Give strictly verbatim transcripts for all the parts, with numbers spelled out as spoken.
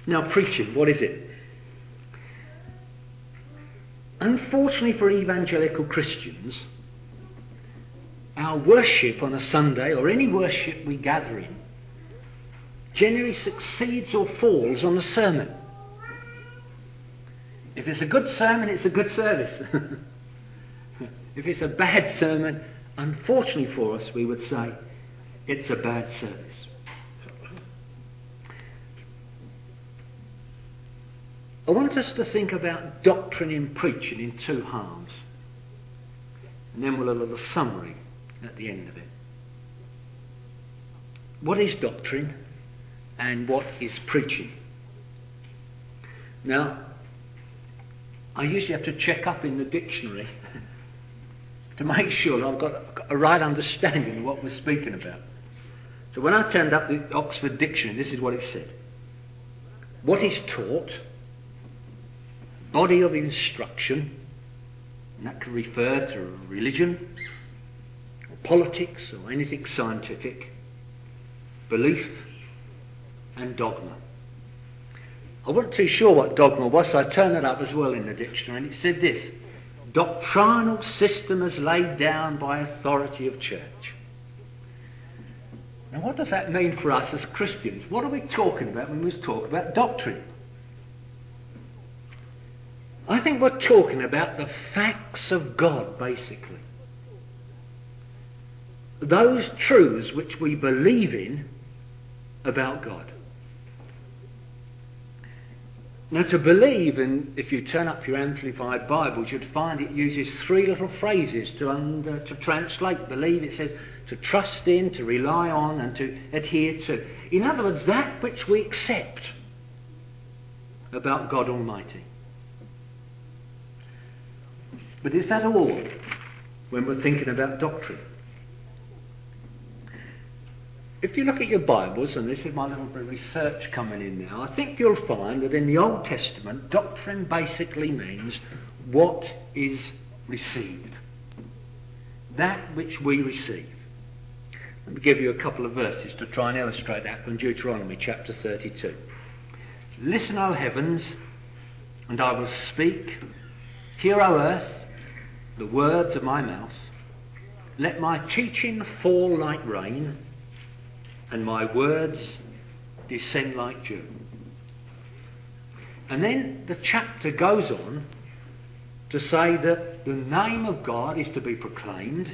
Now, preaching, what is it? Unfortunately for evangelical Christians, our worship on a Sunday, or any worship we gather in, generally succeeds or falls on the sermon. If it's a good sermon, it's a good service. If it's a bad sermon, unfortunately for us, we would say it's a bad service. I want us to think about doctrine in preaching in two halves. And then we'll have a little summary at the end of it. What is doctrine and what is preaching? Now, I usually have to check up in the dictionary to make sure I've got a right understanding of what we're speaking about. So when I turned up the Oxford Dictionary, this is what it said. What is taught, body of instruction, and that could refer to religion, or politics, or anything scientific, belief, and dogma. I wasn't too sure what dogma was, so I turned it up as well in the dictionary, and it said this: doctrinal system as laid down by authority of church. Now, what does that mean for us as Christians? What are we talking about when we talk about doctrine? I think we're talking about the facts of God, basically. Those truths which we believe in about God. Now, to believe, and if you turn up your Amplified Bibles, you'd find it uses three little phrases to under, to translate believe. It says to trust in, to rely on, and to adhere to. In other words, that which we accept about God Almighty. But is that all when we're thinking about doctrine? If you look at your Bibles, and this is my little bit of research coming in now, I think you'll find that in the Old Testament, doctrine basically means what is received. That which we receive. Let me give you a couple of verses to try and illustrate that from Deuteronomy chapter thirty-two. Listen, O heavens, and I will speak. Hear, O earth, the words of my mouth. Let my teaching fall like rain, and my words descend like dew. And then the chapter goes on to say that the name of God is to be proclaimed,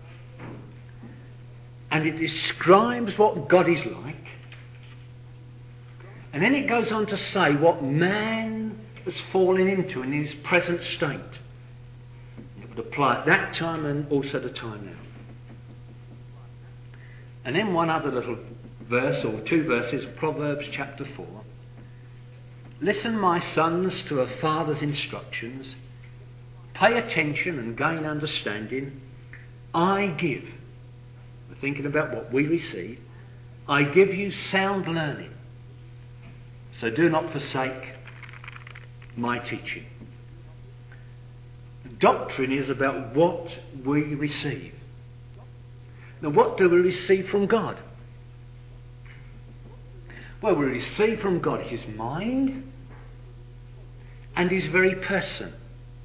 and it describes what God is like. And then it goes on to say what man has fallen into in his present state. It would apply at that time and also the time now. And then one other little verse, or two verses, Proverbs chapter four. Listen, my sons, to a father's instructions. Pay attention and gain understanding. I give. We're thinking about what we receive. I give you sound learning. So do not forsake my teaching. Doctrine is about what we receive. Now, what do we receive from God? Well, we receive from God his mind and his very person.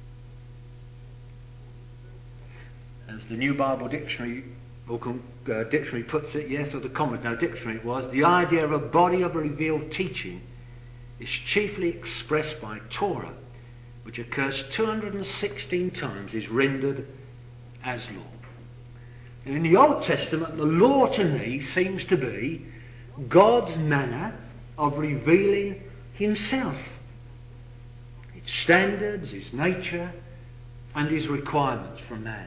As the New Bible Dictionary or uh, dictionary puts it, yes, or the Common no, Dictionary it was, the idea of a body of revealed teaching is chiefly expressed by Torah, which occurs two hundred sixteen times, is rendered as law. And in the Old Testament, the law to me seems to be God's manner of revealing himself. His standards, his nature, and his requirements for man.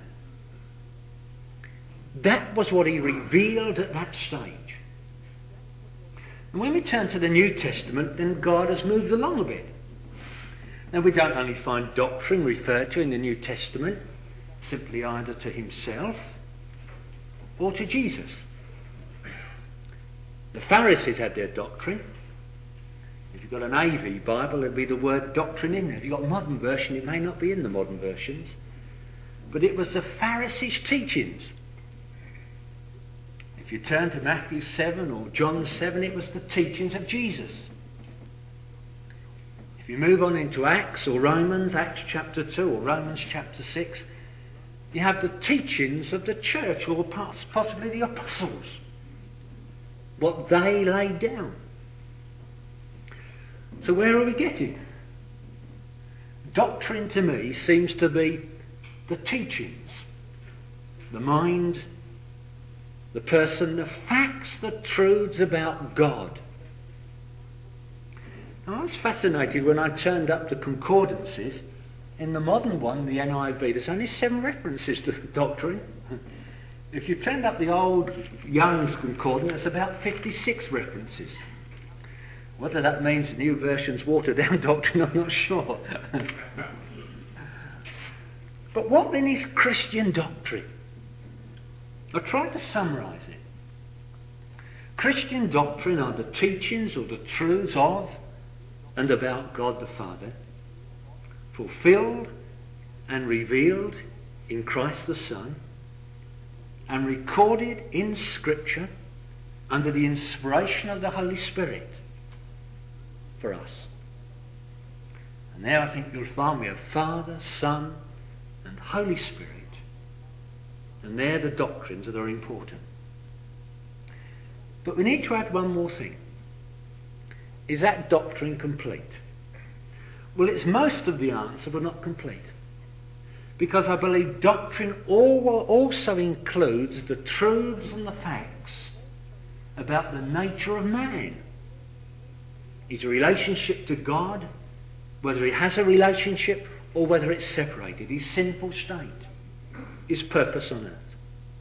That was what he revealed at that stage. And when we turn to the New Testament, then God has moved along a bit. Now, we don't only find doctrine referred to in the New Testament simply either to himself or to Jesus. The Pharisees had their doctrine. If you've got an A V Bible, there'll be the word doctrine in there. If you've got a modern version, it may not be in the modern versions. But it was the Pharisees' teachings. If you turn to Matthew seven or John seven, it was the teachings of Jesus. you move on into Acts or Romans, Acts chapter two or Romans chapter six, you have the teachings of the church or possibly the apostles, what they laid down. So where are we getting? Doctrine to me seems to be the teachings, the mind, the person, the facts, the truths about God. Now, I was fascinated when I turned up the concordances. In the modern one, the N I V, there's only seven references to doctrine. If you turned up the old Young's Concordance, there's about fifty-six references. Whether that means the new version's watered down doctrine, I'm not sure. But what then is Christian doctrine? I tried to summarise it. Christian doctrine are the teachings or the truths of and about God the Father, fulfilled and revealed in Christ the Son, and recorded in Scripture under the inspiration of the Holy Spirit for us. And there I think you'll find we have Father, Son and Holy Spirit, and they're the doctrines that are important. But we need to add one more thing. Is that doctrine complete? Well, it's most of the answer, but not complete. Because I believe doctrine also includes the truths and the facts about the nature of man. His relationship to God, whether he has a relationship or whether it's separated, his sinful state, his purpose on earth.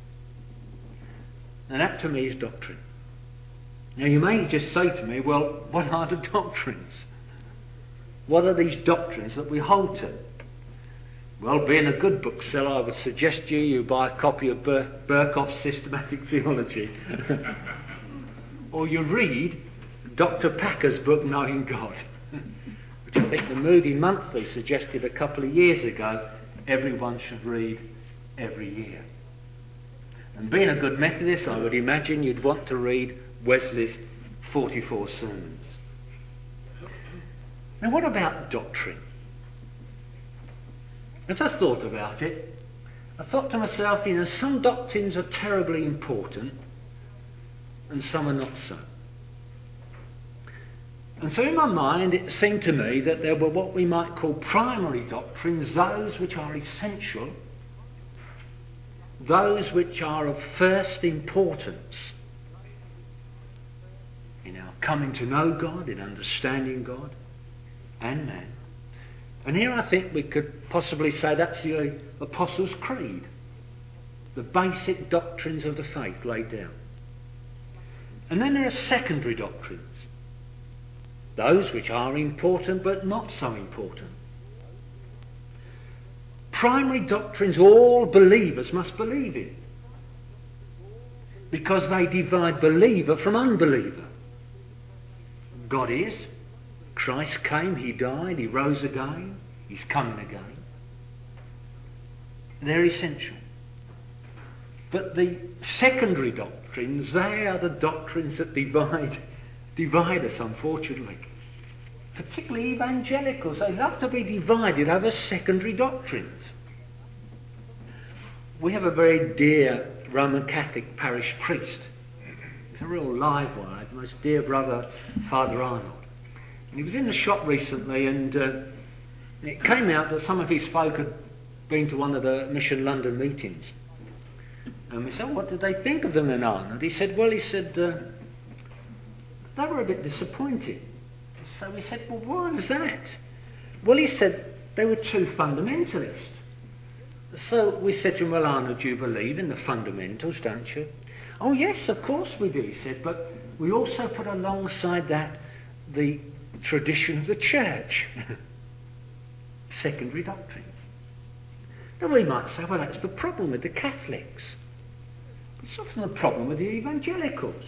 And that to me is doctrine. Now you may just say to me, well, what are the doctrines? What are these doctrines that we hold to? Well, being a good bookseller, I would suggest to you you buy a copy of Bur- Berkhoff's Systematic Theology. Or you read Doctor Packer's book, Knowing God, which I think the Moody Monthly suggested a couple of years ago everyone should read every year. And being a good Methodist, I would imagine you'd want to read Wesley's forty-four sermons. Now, what about doctrine? As I thought about it, I thought to myself, you know, some doctrines are terribly important and some are not so. And so in my mind it seemed to me that there were what we might call primary doctrines, those which are essential, those which are of first importance in our coming to know God, in understanding God and man. And here I think we could possibly say that's the Apostles' Creed, the basic doctrines of the faith laid down. And then there are secondary doctrines, those which are important but not so important. Primary doctrines all believers must believe in, because they divide believer from unbeliever. God is, Christ came, he died, he rose again, he's coming again. They're essential. But the secondary doctrines, they are the doctrines that divide, divide us, unfortunately. Particularly evangelicals, they love to be divided over secondary doctrines. We have a very dear Roman Catholic parish priest. He's a real live wire, most dear brother, Father Arnold. And he was in the shop recently, and uh, it came out that some of his folk had been to one of the Mission London meetings. And we said, oh, what did they think of them then, Arnold? He said, well, he said, uh, they were a bit disappointed. So we said, well, why was that? Well, he said, they were too fundamentalist. So we said to him, well, Arnold, do you believe in the fundamentals, don't you? Oh, yes, of course we do, he said, but we also put alongside that the tradition of the church. Secondary doctrines. Now we might say, well, that's the problem with the Catholics. It's often the problem with the evangelicals.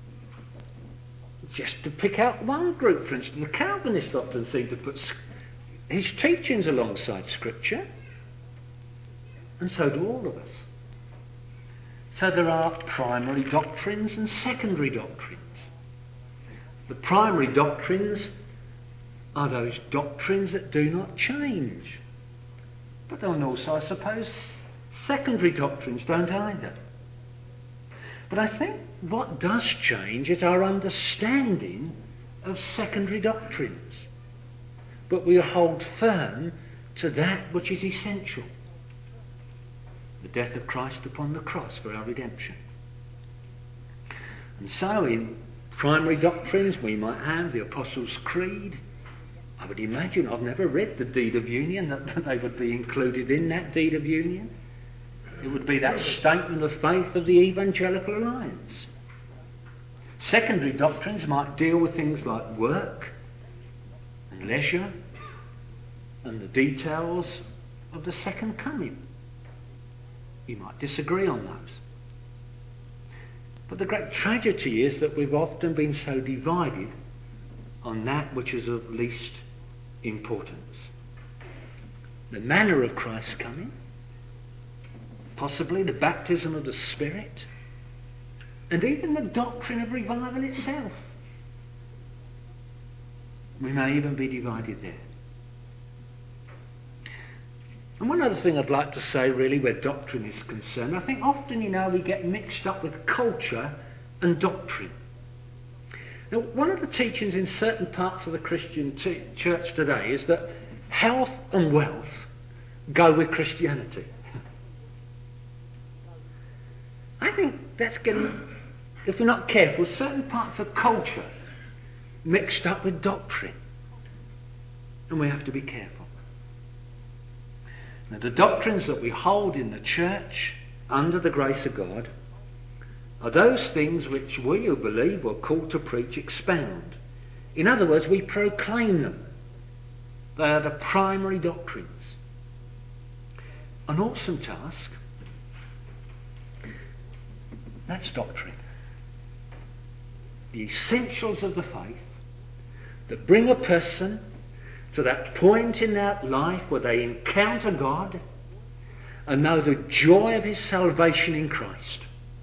Just to pick out one group, for instance, the Calvinists often seem to put his teachings alongside Scripture, and so do all of us. So there are primary doctrines and secondary doctrines. The primary doctrines are those doctrines that do not change. But then also, I suppose, secondary doctrines don't either. But I think what does change is our understanding of secondary doctrines. But we hold firm to that which is essential. The death of Christ upon the cross for our redemption. And so in primary doctrines we might have the Apostles' Creed. I would imagine, I've never read the Deed of Union, that they would be included in that Deed of Union. It would be that statement of faith of the Evangelical Alliance. Secondary doctrines might deal with things like work and leisure and the details of the second coming. You might disagree on those. But the great tragedy is that we've often been so divided on that which is of least importance. The manner of Christ's coming, possibly the baptism of the Spirit, and even the doctrine of revival itself. We may even be divided there. And one other thing I'd like to say, really, where doctrine is concerned, I think often, you know, we get mixed up with culture and doctrine. Now, one of the teachings in certain parts of the Christian t- church today is that health and wealth go with Christianity. I think that's getting, if we're not careful, certain parts of culture mixed up with doctrine. And we have to be careful. Now, the doctrines that we hold in the church under the grace of God are those things which we who believe we're called to preach expound. In other words, we proclaim them. They are the primary doctrines. An awesome task. That's doctrine. The essentials of the faith that bring a person to that point in their life where they encounter God and know the joy of his salvation in Christ.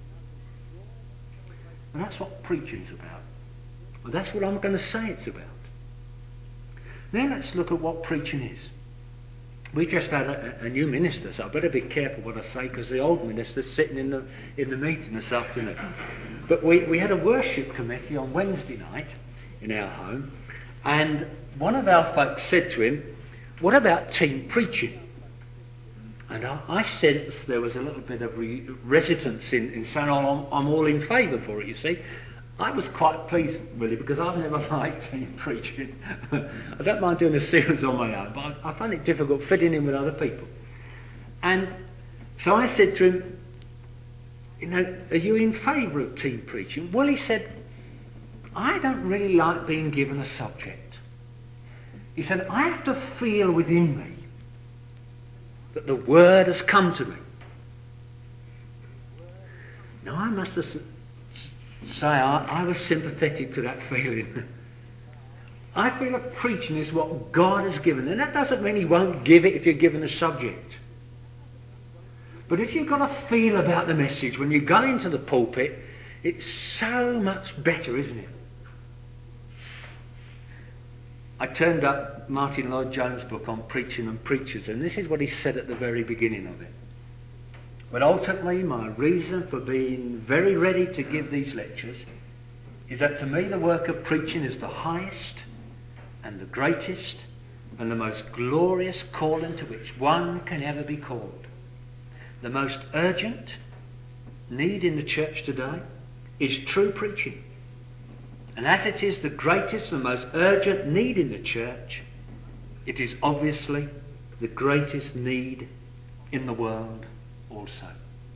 And that's what preaching's about. Well, that's what I'm going to say it's about. Now let's look at what preaching is. We just had a, a new minister, so I better be careful what I say because the old minister's sitting in the in the meeting this afternoon. But we, we had a worship committee on Wednesday night in our home, and one of our folks said to him, "What about team preaching?" And I, I sensed there was a little bit of re- resistance in, in saying, oh, I'm, I'm all in favour for it, you see. I was quite pleased, really, because I've never liked team preaching. I don't mind doing a series on my own, but I, I find it difficult fitting in with other people. And so I said to him, you know, are you in favour of team preaching? Well, he said, I don't really like being given a subject. He said, I have to feel within me that the word has come to me. Now, I must have say I, I was sympathetic to that feeling. I feel that preaching is what God has given, and that doesn't mean he won't give it if you're given a subject. But if you've got a feel about the message when you go into the pulpit, it's so much better, isn't it? I turned up Martin Lloyd-Jones' book on preaching and preachers, and this is what he said at the very beginning of it. But ultimately, my reason for being very ready to give these lectures is that to me the work of preaching is the highest and the greatest and the most glorious calling to which one can ever be called. The most urgent need in the church today is true preaching. And as it is the greatest and most urgent need in the church, it is obviously the greatest need in the world also.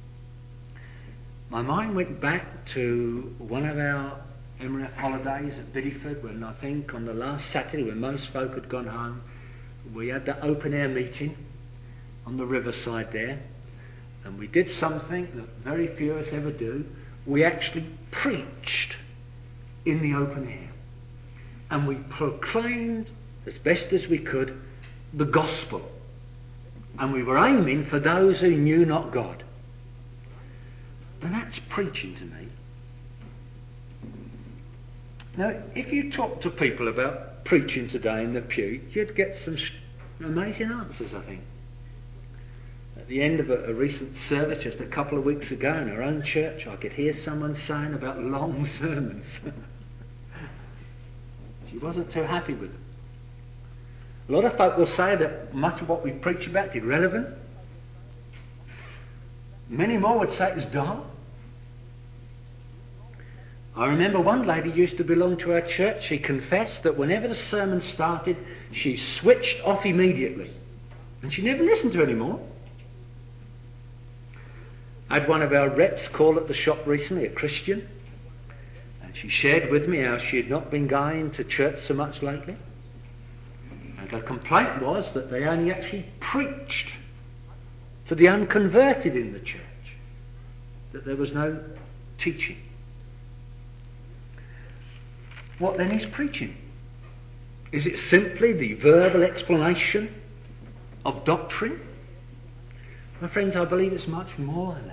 My mind went back to one of our M R F holidays at Bideford when I think on the last Saturday when most folk had gone home, we had that open air meeting on the riverside there, and we did something that very few of us ever do. We actually preached in the open air, and we proclaimed as best as we could the gospel, and we were aiming for those who knew not God. And that's preaching to me. Now, if you talk to people about preaching today in the pew, you'd get some amazing answers, I think. At the end of a, a recent service just a couple of weeks ago in our own church, I could hear someone saying about long sermons. She wasn't too happy with them. A lot of folk will say that much of what we preach about is irrelevant. Many more would say it's dull. I remember one lady used to belong to our church. She confessed that whenever the sermon started, she switched off immediately. And she never listened to it anymore. I had one of our reps call at the shop recently, a Christian. And she shared with me how she had not been going to church so much lately. And her complaint was that they only actually preached to the unconverted in the church. That there was no teaching. What then is preaching? Is it simply the verbal explanation of doctrine? My friends, I believe it's much more than that.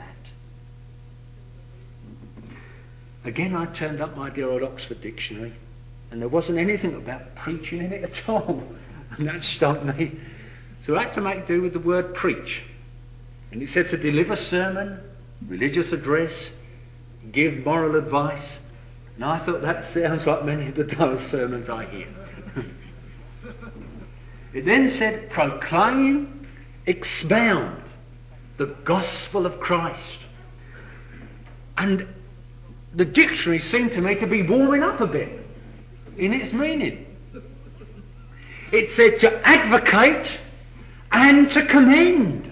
Again, I turned up my dear old Oxford Dictionary, and there wasn't anything about preaching in it at all. And that stumped me. So I had to make do with the word preach. And it said to deliver sermon, religious address, give moral advice. And I thought that sounds like many of the dull sermons I hear. It then said proclaim, expound the gospel of Christ. And the dictionary seemed to me to be warming up a bit in its meaning. It said to advocate and to commend.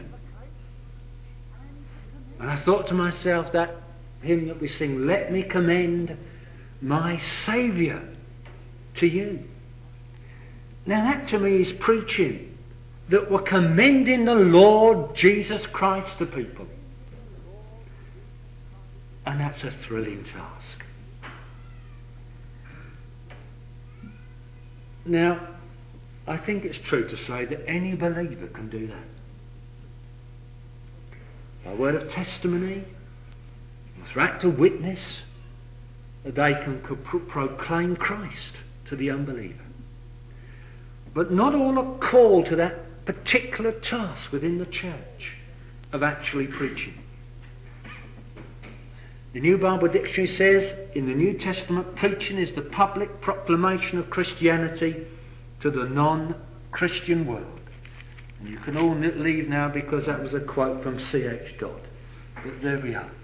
And I thought to myself, that hymn that we sing, let me commend my Saviour to you. Now that to me is preaching, that we're commending the Lord Jesus Christ to people. And that's a thrilling task. Now, I think it's true to say that any believer can do that. By word of testimony, through act of witness, they can pro- proclaim Christ to the unbeliever. But not all are called to that particular task within the church of actually preaching. The New Bible Dictionary says in the New Testament, preaching is the public proclamation of Christianity to the non-Christian world. And you can all leave now because that was a quote from C H Dodd. But there we are.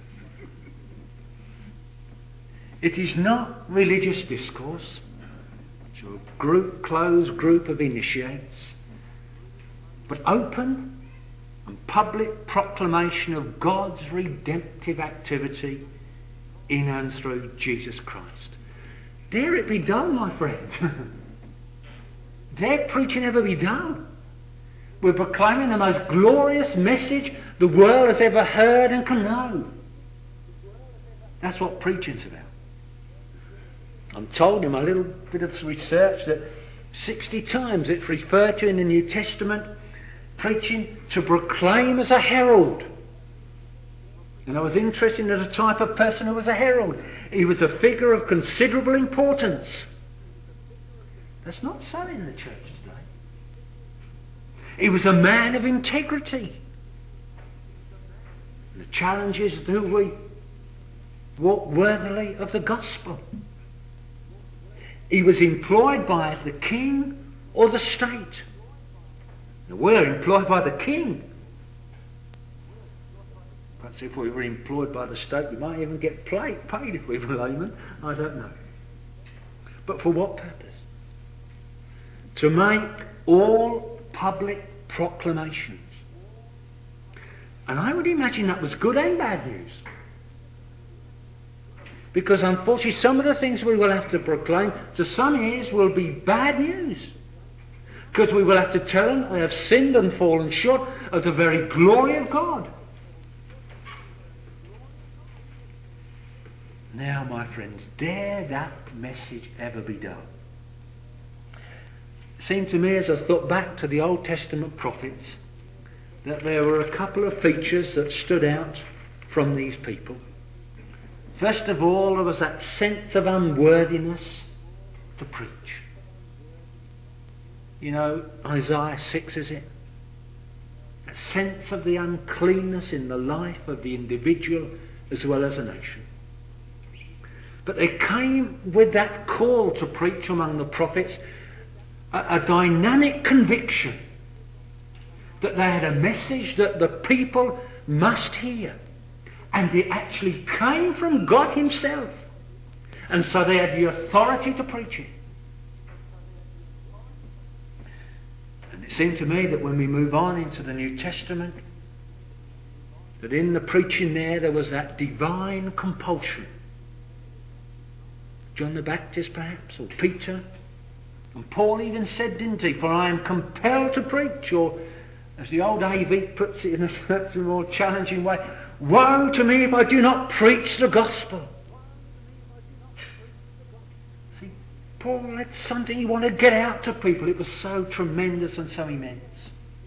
It is not religious discourse to a group, closed group of initiates, but open and public proclamation of God's redemptive activity in and through Jesus Christ. Dare it be done, my friend. Dare preaching ever be done. We're proclaiming the most glorious message the world has ever heard and can know. That's what preaching's about. I'm told in my little bit of research that sixty times it's referred to in the New Testament, preaching to proclaim as a herald. And I was interested in the type of person who was a herald. He was a figure of considerable importance. That's not so in the church today. He was a man of integrity. And the challenge is, do we walk worthily of the gospel? He was employed by the king or the state. Now, we're employed by the king. Perhaps if we were employed by the state, we might even get paid, paid if we were laymen. I don't know. But for what purpose? To make all public proclamations. And I would imagine that was good and bad news. Because unfortunately some of the things we will have to proclaim to some ears will be bad news. Because we will have to tell them they have sinned and fallen short of the very glory of God. Now, my friends, dare that message ever be done? It seemed to me as I thought back to the Old Testament prophets that there were a couple of features that stood out from these people. First of all, there was that sense of unworthiness to preach. You know, Isaiah six, is it? A sense of the uncleanness in the life of the individual as well as a nation. But there came with that call to preach among the prophets a, a dynamic conviction that they had a message that the people must hear. And it actually came from God himself. And so they had the authority to preach it. And it seemed to me that when we move on into the New Testament, that in the preaching there, there was that divine compulsion. John the Baptist perhaps, or Peter. And Paul even said, didn't he, for I am compelled to preach, or as the old A V puts it in a certain more challenging way, woe to me if I do not preach the gospel. See, Paul had something he wanted to get out to people. It was so tremendous and so immense.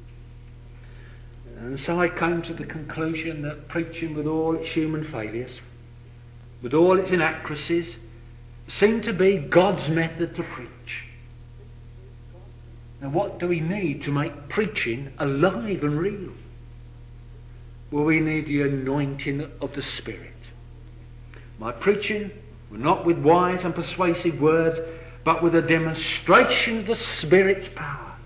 And so I came to the conclusion that preaching, with all its human failures, with all its inaccuracies, seemed to be God's method to preach. Now, what do we need to make preaching alive and real? Well, we need the anointing of the Spirit. My preaching, well, not with wise and persuasive words, but with a demonstration of the Spirit's power.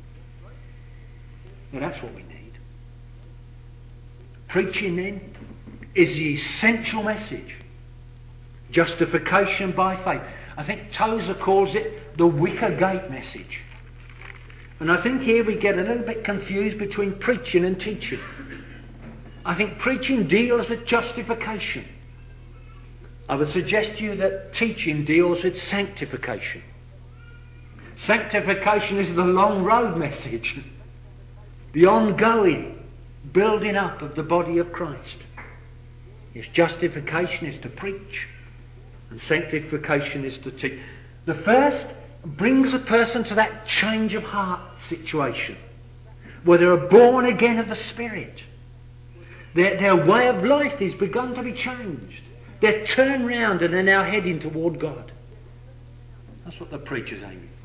Now, that's what we need. Preaching, then, is the essential message. Justification by faith. I think Tozer calls it the wicker gate message. And I think here we get a little bit confused between preaching and teaching. I think preaching deals with justification. I would suggest to you that teaching deals with sanctification. Sanctification is the long road message, the ongoing building up of the body of Christ. Yes, justification is to preach, and sanctification is to teach. The first brings a person to that change of heart situation, where they are born again of the Spirit. Their, their way of life has begun to be changed. They're turned round and they're now heading toward God. That's what the preacher's aiming for.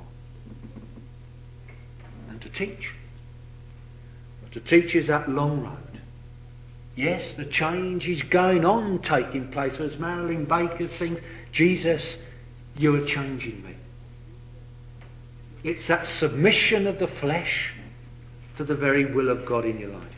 And to teach. But to teach is that long road. Yes, the change is going on, taking place. As Marilyn Baker sings, Jesus, you are changing me. It's that submission of the flesh to the very will of God in your life.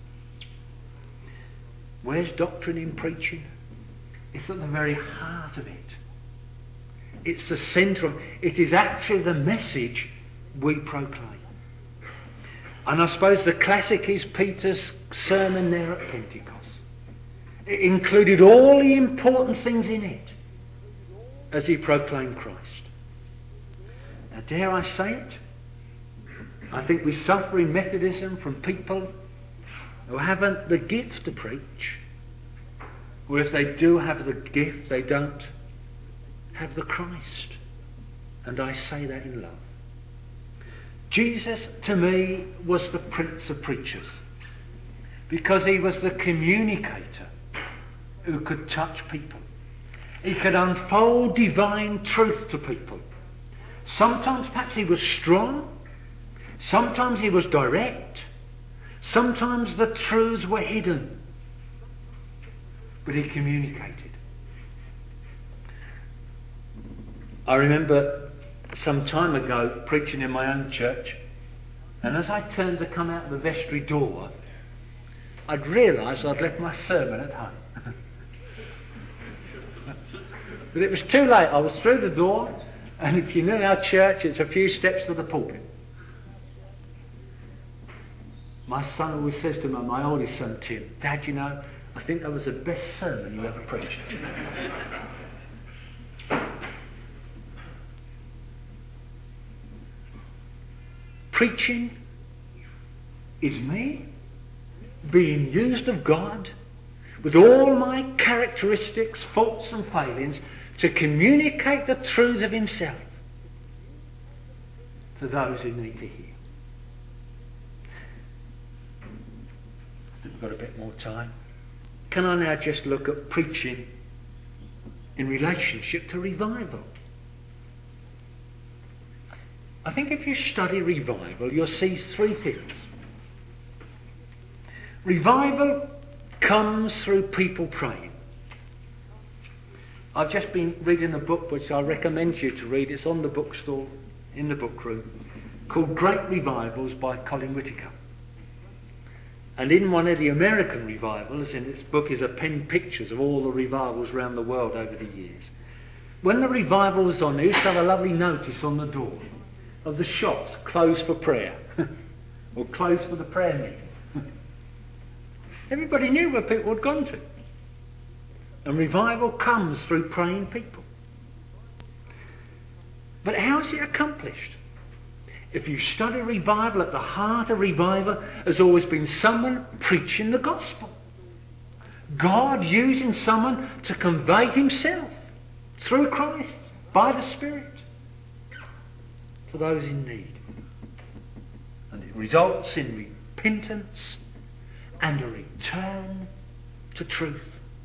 Where's doctrine in preaching? It's at the very heart of it. It's the centre of it. It is actually the message we proclaim. And I suppose the classic is Peter's sermon there at Pentecost. It included all the important things in it as he proclaimed Christ. Now, dare I say it? I think we suffer in Methodism from people who haven't the gift to preach. Or if they do have the gift, they don't have the Christ. And I say that in love. Jesus, to me, was the Prince of Preachers, because he was the communicator who could touch people. He could unfold divine truth to people. Sometimes perhaps he was strong. Sometimes he was direct. Sometimes the truths were hidden. But he communicated. I remember some time ago preaching in my own church, and as I turned to come out the vestry door, I'd realised I'd left my sermon at home. But it was too late. I was through the door, and if you know our church, it's a few steps to the pulpit. My son always says to me, my oldest son Tim, Dad, you know, I think that was the best sermon you ever preached. Preaching is me being used of God with all my characteristics, faults and failings to communicate the truths of himself to those who need to hear. I think we've got a bit more time. Can I now just look at preaching in relationship to revival? I think if you study revival, you'll see three things. Revival comes through people praying. I've just been reading a book which I recommend you to read. It's on the bookstall in the book room, called Great Revivals by Colin Whitaker. And in one of the American revivals, in this book is a pen pictures of all the revivals around the world over the years. When the revival was on, they used to have a lovely notice on the door of the shops closed for prayer or closed for the prayer meeting. Everybody knew where people had gone to. And revival comes through praying people. But how is it accomplished? If you study revival, at the heart of revival has always been someone preaching the gospel. God using someone to convey himself through Christ, by the Spirit, to those in need. And it results in repentance and a return to truth.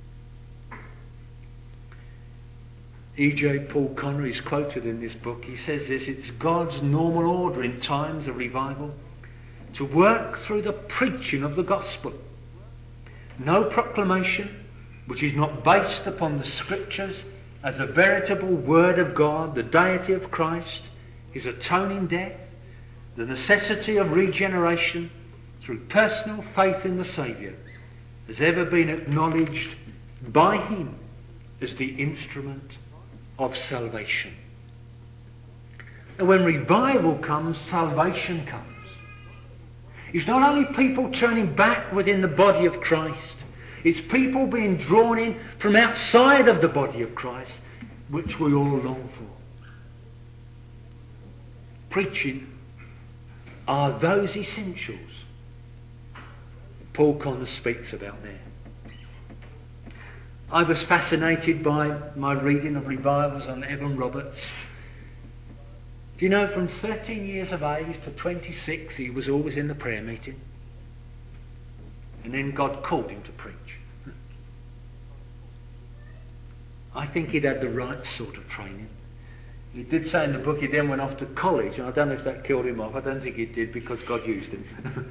E J Paul Connery is quoted in this book. He says this: it's God's normal order in times of revival to work through the preaching of the gospel. No proclamation which is not based upon the scriptures as a veritable word of God, the deity of Christ, his atoning death, the necessity of regeneration through personal faith in the Saviour, has ever been acknowledged by him as the instrument of salvation. And when revival comes, salvation comes. It's not only people turning back within the body of Christ, it's people being drawn in from outside of the body of Christ, which we all long for. Preaching are those essentials Paul Connor speaks about there. I was fascinated by my reading of revivals on Evan Roberts. Do you know, from thirteen years of age to twenty-six, he was always in the prayer meeting. And then God called him to preach. I think he'd had the right sort of training. He did say in the book he then went off to college, and I don't know if that killed him off. I don't think it did, because God used him.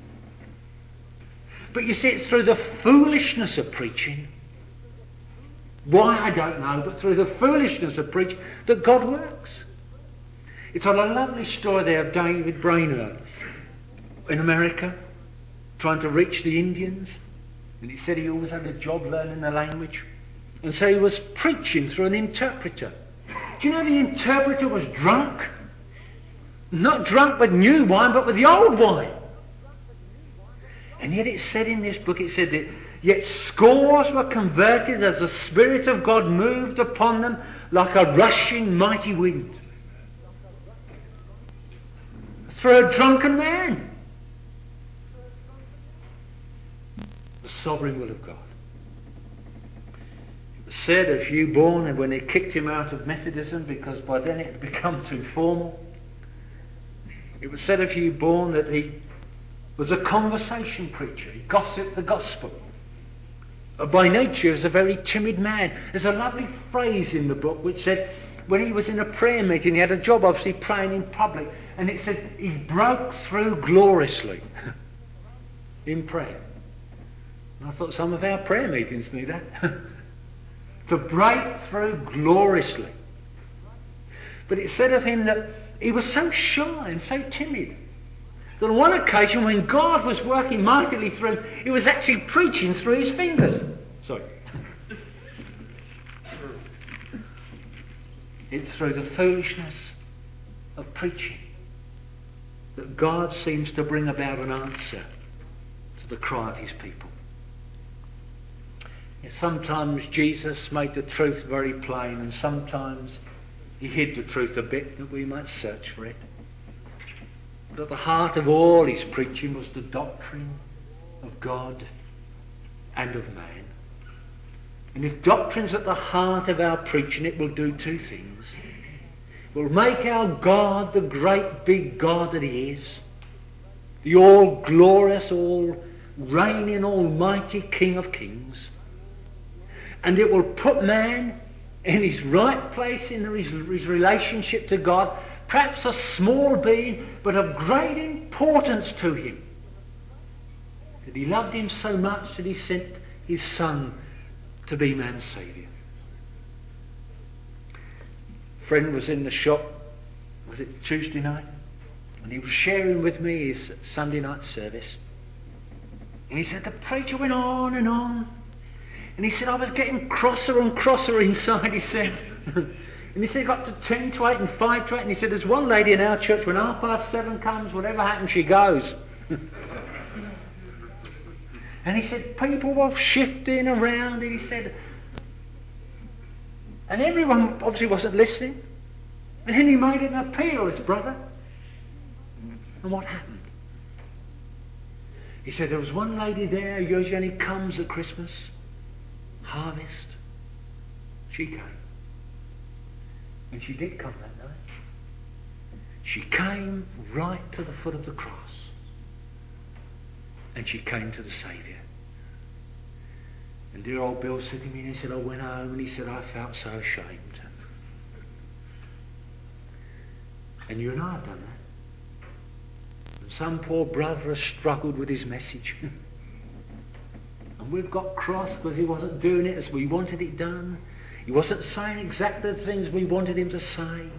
But you see, it's through the foolishness of preaching. Why, I don't know, but through the foolishness of preaching that God works. It's on a lovely story there of David Brainerd in America, trying to reach the Indians. And he said he always had a job learning the language. And so he was preaching through an interpreter. Do you know the interpreter was drunk? Not drunk with new wine, but with the old wine. And yet it said in this book, it said that yet scores were converted as the Spirit of God moved upon them like a rushing mighty wind. Through a drunken man. The sovereign will of God. It was said of Hugh Bourne, and when they kicked him out of Methodism, because by then it had become too formal, it was said of Hugh Bourne that he was a conversation preacher. He gossiped the gospel. By nature, he was a very timid man. There's a lovely phrase in the book which said, when he was in a prayer meeting, he had a job obviously praying in public, and it said he broke through gloriously in prayer. And I thought some of our prayer meetings need that. To break through gloriously. But it said of him that he was so shy and so timid that on one occasion when God was working mightily through him, he was actually preaching through his fingers. Sorry. It's through the foolishness of preaching that God seems to bring about an answer to the cry of his people. Yet sometimes Jesus made the truth very plain, and sometimes he hid the truth a bit that we might search for it. But at the heart of all his preaching was the doctrine of God and of man. And if doctrine's at the heart of our preaching, it will do two things. It will make our God the great big God that he is, the all-glorious, all-reigning, almighty King of kings. And it will put man in his right place in his, his relationship to God, perhaps a small being, but of great importance to him. That he loved him so much that he sent his son to be man's saviour. Friend was in the shop, was it Tuesday night? And he was sharing with me his Sunday night service. And he said the preacher went on and on. And he said I was getting crosser and crosser inside, he said. And he said it got to ten to eight and five to eight. And he said there's one lady in our church, when half past seven comes, whatever happens, she goes. And he said people were shifting around. And he said, and everyone obviously wasn't listening. And then he made an appeal, his brother. And what happened? He said there was one lady there who usually only comes at Christmas, harvest. She came. And she did come that night. She came right to the foot of the cross. And she came to the Saviour. And dear old Bill said to me, and he said, I went home and he said, I felt so ashamed. And you and I have done that. And some poor brother has struggled with his message. And we've got cross because he wasn't doing it as we wanted it done. He wasn't saying exactly the things we wanted him to say.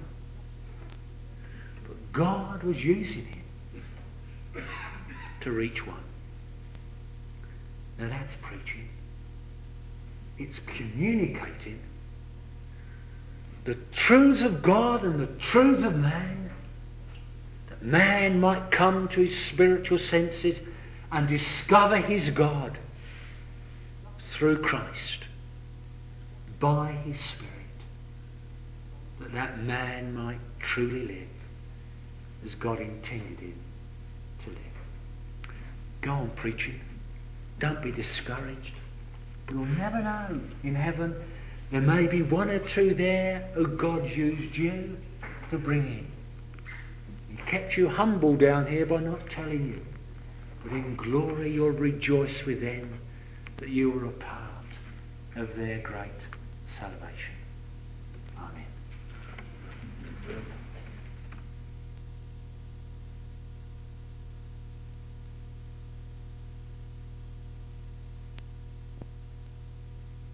But God was using him to reach one. Now that's preaching. It's communicating the truths of God and the truths of man, that man might come to his spiritual senses and discover his God through Christ, by his Spirit, that that man might truly live as God intended him to live. Go on preaching. Don't be discouraged. You'll never know. In heaven, there may be one or two there who God used you to bring in. He kept you humble down here by not telling you. But in glory you'll rejoice with them that you were a part of their great salvation. Amen.